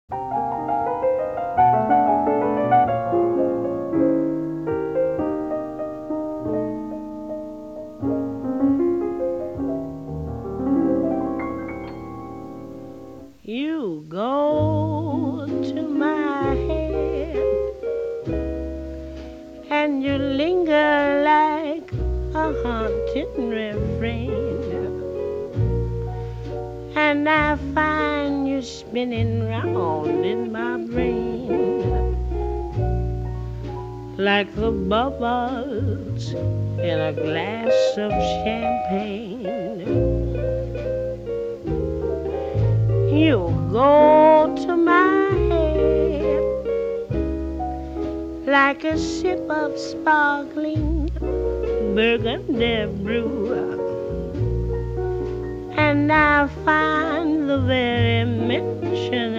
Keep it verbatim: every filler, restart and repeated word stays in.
You go to my head and you linger like a haunting refrain, and I find you spinning round in my brain like the bubbles in a glass of champagne. You go to my head like a sip of sparkling burgundy brew, and I find the very mention